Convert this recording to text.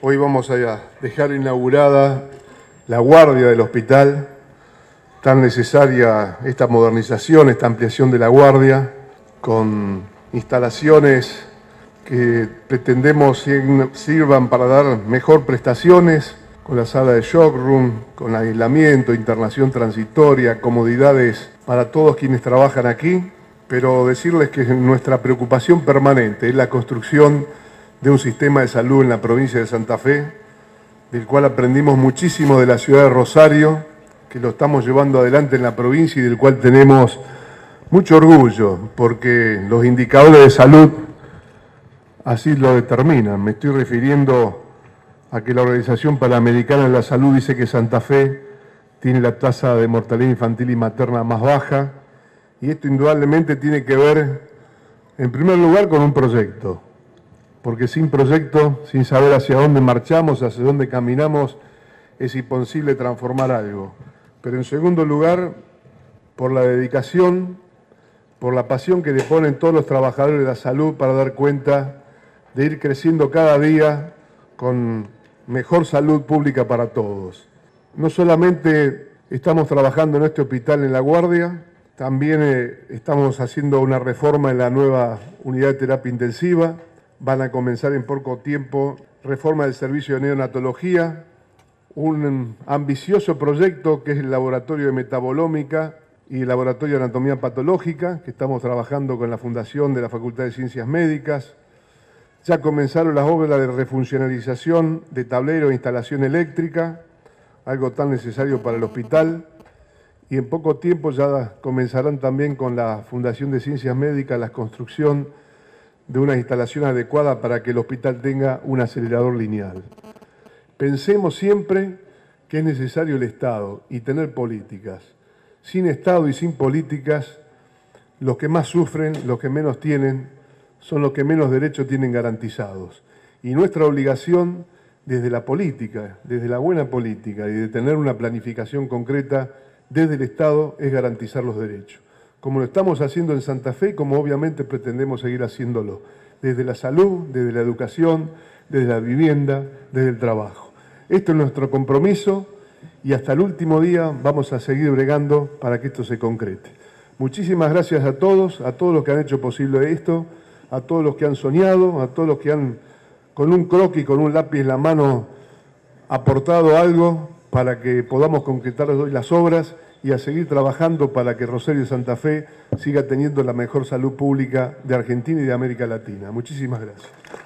Hoy vamos a dejar inaugurada la guardia del hospital, tan necesaria esta modernización, esta ampliación de la guardia, con instalaciones que pretendemos sirvan para dar mejor prestaciones, con la sala de shock room, con aislamiento, internación transitoria, comodidades para todos quienes trabajan aquí, pero decirles que nuestra preocupación permanente es la construcción de un sistema de salud en la provincia de Santa Fe, del cual aprendimos muchísimo de la ciudad de Rosario, que lo estamos llevando adelante en la provincia y del cual tenemos mucho orgullo, porque los indicadores de salud así lo determinan. Me estoy refiriendo a que la Organización Panamericana de la Salud dice que Santa Fe tiene la tasa de mortalidad infantil y materna más baja, y esto indudablemente tiene que ver, en primer lugar, con un proyecto, porque sin proyecto, sin saber hacia dónde marchamos, hacia dónde caminamos, es imposible transformar algo. Pero en segundo lugar, por la dedicación, por la pasión que le ponen todos los trabajadores de la salud para dar cuenta de ir creciendo cada día con mejor salud pública para todos. No solamente estamos trabajando en este hospital en La Guardia, también estamos haciendo una reforma en la nueva unidad de terapia intensiva. Van a comenzar en poco tiempo reforma del servicio de neonatología, un ambicioso proyecto que es el laboratorio de metabolómica y el laboratorio de anatomía patológica, que estamos trabajando con la Fundación de la Facultad de Ciencias Médicas. Ya comenzaron las obras de refuncionalización de tablero e instalación eléctrica, algo tan necesario para el hospital, y en poco tiempo ya comenzarán también con la Fundación de Ciencias Médicas la construcción de una instalación adecuada para que el hospital tenga un acelerador lineal. Pensemos siempre que es necesario el Estado y tener políticas. Sin Estado y sin políticas, los que más sufren, los que menos tienen, son los que menos derechos tienen garantizados. Y nuestra obligación desde la política, desde la buena política y de tener una planificación concreta desde el Estado es garantizar los derechos, como lo estamos haciendo en Santa Fe y como obviamente pretendemos seguir haciéndolo, desde la salud, desde la educación, desde la vivienda, desde el trabajo. Esto es nuestro compromiso y hasta el último día vamos a seguir bregando para que esto se concrete. Muchísimas gracias a todos los que han hecho posible esto, a todos los que han soñado, a todos los que han, con un croquis, con un lápiz en la mano, aportado algo para que podamos concretar hoy las obras y a seguir trabajando para que Rosario y Santa Fe siga teniendo la mejor salud pública de Argentina y de América Latina. Muchísimas gracias.